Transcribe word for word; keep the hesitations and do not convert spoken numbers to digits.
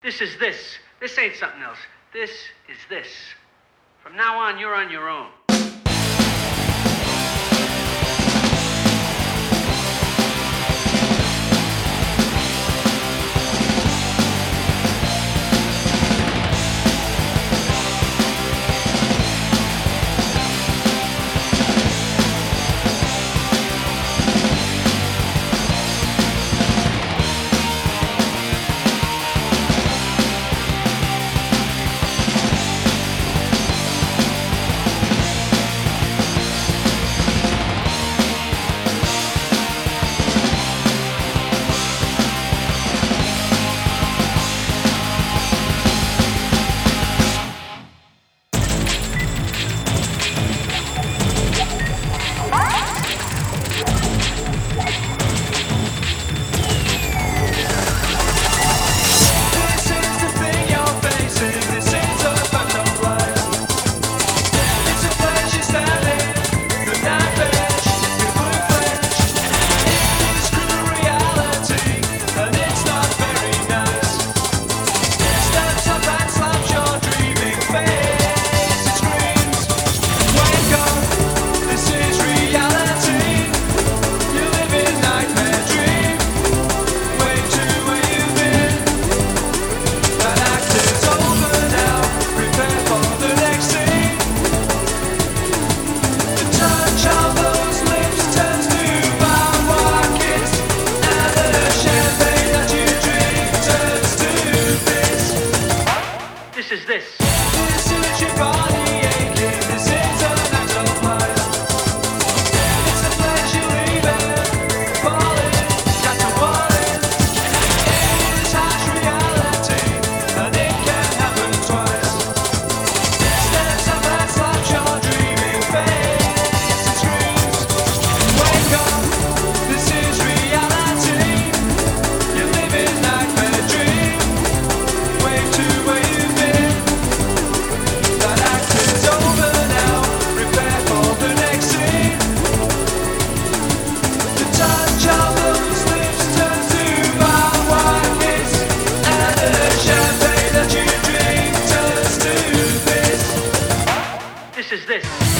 This is this. This ain't something else. This is this. From now on, you're on your own. This is this. This is your body aching. This is a mental place. It's a place you leave it, falling, got to worry. It is harsh reality, and it can happen twice. Steps up and slaps your dreaming face and screams. Wake up, this is reality. You're living nightmare dream. Wave to where you've been. That act is over now. Prepare for the next scene. The touch of those lips turns to barbed wire kiss, and the champagne that you drink turns to this. This is this.